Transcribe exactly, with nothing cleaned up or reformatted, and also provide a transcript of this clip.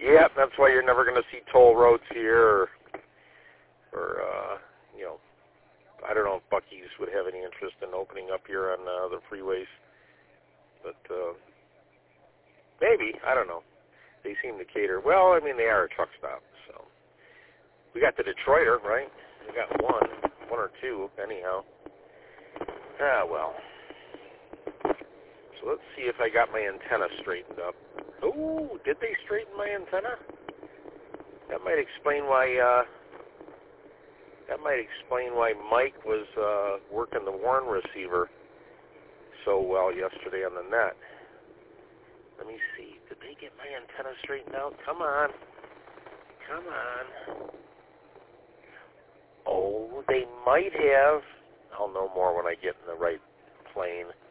Yeah, that's why you're never going to see toll roads here, or, or uh, you know, I don't know if Buc-ee's would have any interest in opening up here on uh, the freeways, but uh, maybe, I don't know. They seem to cater. Well, I mean, they are a truck stop, so. We got the Detroiter, right? We got one, one or two, anyhow. Ah, well. So let's see if I got my antenna straightened up. Oh, did they straighten my antenna? That might explain why, uh, that might explain why Mike was uh, working the Warren receiver so well yesterday on the net. Let me see. Did they get my antenna straightened out? Come on. Come on. Oh, they might have. I'll know more when I get in the right plane.